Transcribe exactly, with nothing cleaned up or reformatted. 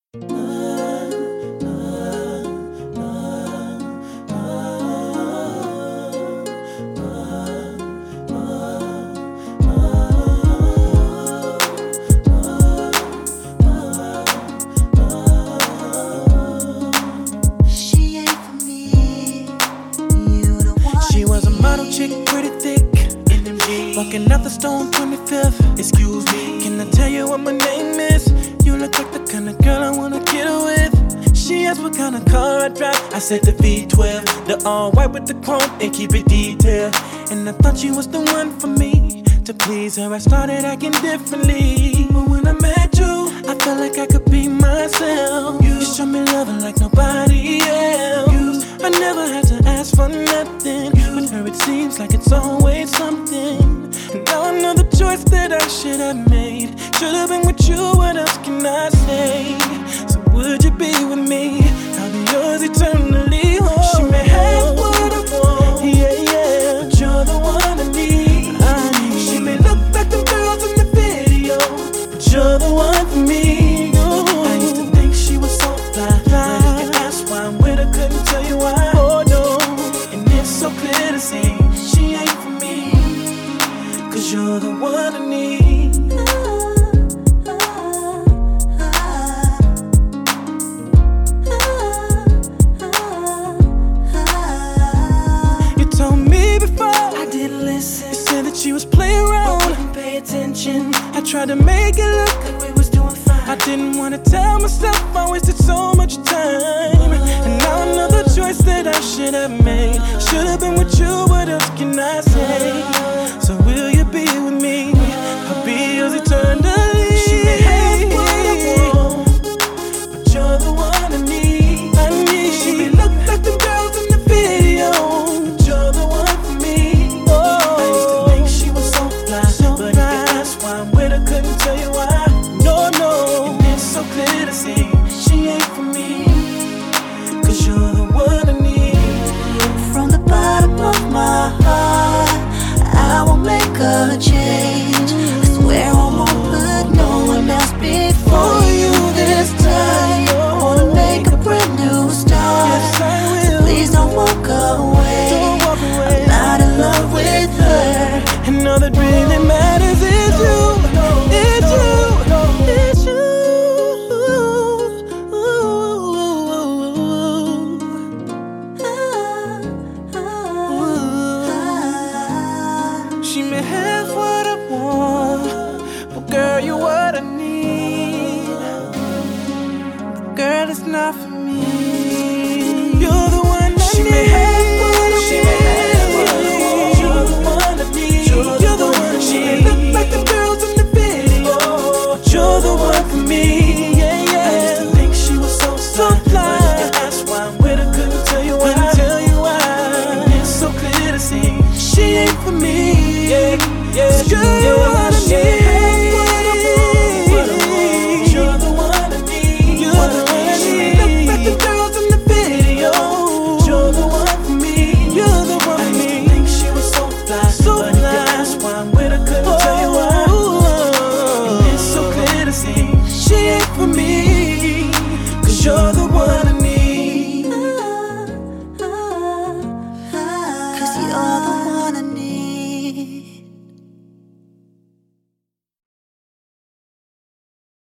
Walking out the Stone twenty-fifth. Excuse me, can I tell you what my name is? You look like the kind of girl I wanna get with. She asked what kind of car I drive. I said the V twelve, the all white with the chrome and keep it detailed. And I thought she was the one for me. To please her, I started acting differently. But when I met you, I felt like I could be myself. You showed me love like nobody else. I never had to ask for nothing. With her it seems like it's always something. And now I know the choice that I should have made. Should've been with you, what else can I say? So would you be with me? I'll be yours eternally. Oh, she may have what I want, yeah, yeah, but you're the one I need. I need. She may look like the girls in the video, but you're the one for me. Oh, I used to think she was so fly, fly. But if you ask why I'm with her, couldn't tell you why. Oh no, and it's so clear to see she ain't for me, 'cause you're the one I need. You told me before I didn't listen. You said that she was playing around, but wouldn't pay attention. I tried to make it look like we was doing fine. I didn't wanna tell myself I wasted so much time. And now I know the choice that I should have made. Should've been with you, what else can I say? So will you be with me? I'll be yours eternally. She may have what I want, but you're the one I need. I need. She may look like the girls in the video, but you're the one for me. Oh, I used to think she was so fly, so but fly. If you ask why I'm with her, couldn't tell you why. No, no, and it's so clear to see she ain't for me, 'cause you're the one I need. From the bottom of my heart, I won't make a change. I swear I won't put no one else before you this time. I wanna make a brand new start. Yes, I will. So please don't walk away. Don't walk away. I'm not in love with her. And all that really matters is you. It's you. It's you. She may have what I want, but girl, you're what I need. But girl, it's not for me. You're the one I she need. May have what I she want. May have what I want. You're the one I need. You're, you're the one I need. She may look like the girls in the video, but you're the one for me. Yeah, yeah. I used to think she was so so fly. But if you ask why I'm with her, couldn't tell you why. Couldn't tell you why. And it's so clear to see she ain't for me. Yeah, yeah. So you're the one I need. You're the one I need. You're the one I need. Look like the girls in the video. You're the one for me. You're the one for me. I used to think she was so fly, so but fly. If you ask why I'm with her, couldn't oh, tell you why. And it's so clear to see she ain't for me, 'cause you're the